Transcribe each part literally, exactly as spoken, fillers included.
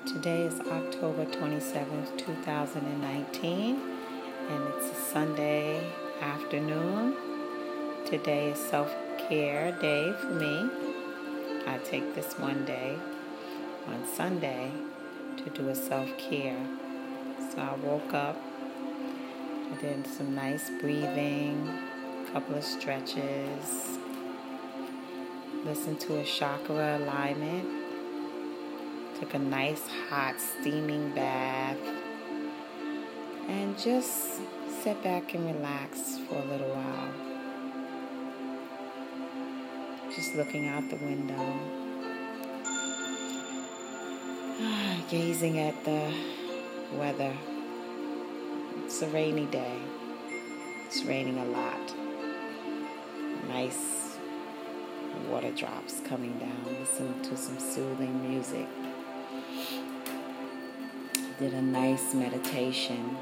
Today is October twenty-seventh, two thousand nineteen, and it's a Sunday afternoon. Today is self-care day for me. I take this one day on Sunday to do a self-care. So I woke up, I did some nice breathing, a couple of stretches, listened to a chakra alignment, took a nice hot steaming bath, and just sit back and relax for a little while. Just looking out the window, gazing at the weather. It's a rainy day. It's raining a lot. Nice water drops coming down. Listening to some soothing music. Did a nice meditation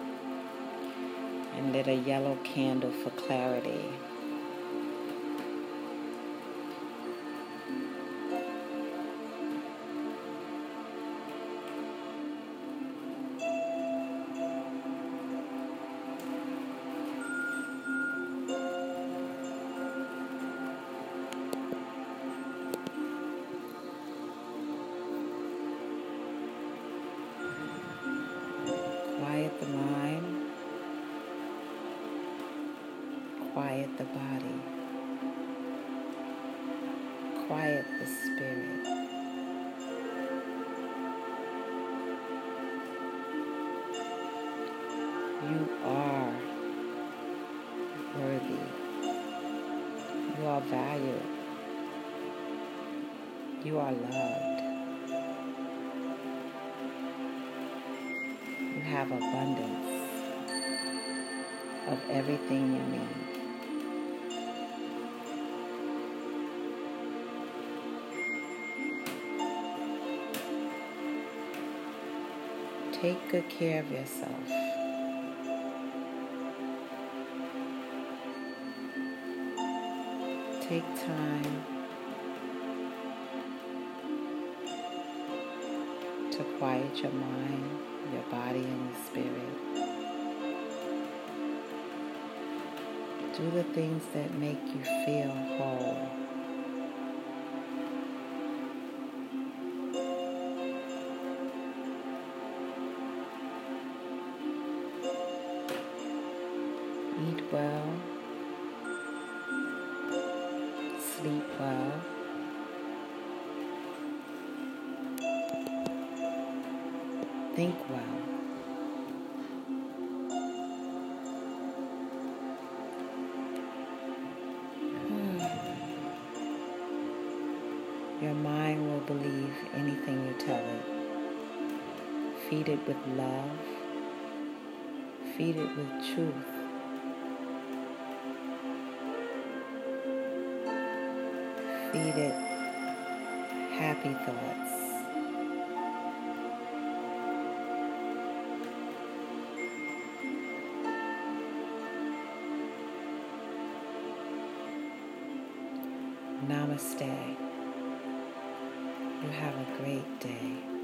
and lit a yellow candle for clarity. Quiet the mind, quiet the body, quiet the spirit. You are worthy. You are valued. You are loved. You have abundance of everything you need. Take good care of yourself. Take time to quiet your mind, your body, and your spirit. Do the things that make you feel whole. Eat well. Sleep well. Think well. Your mind will believe anything you tell it. Feed it with love. Feed it with truth. Feed it happy thoughts. Namaste. You have a great day.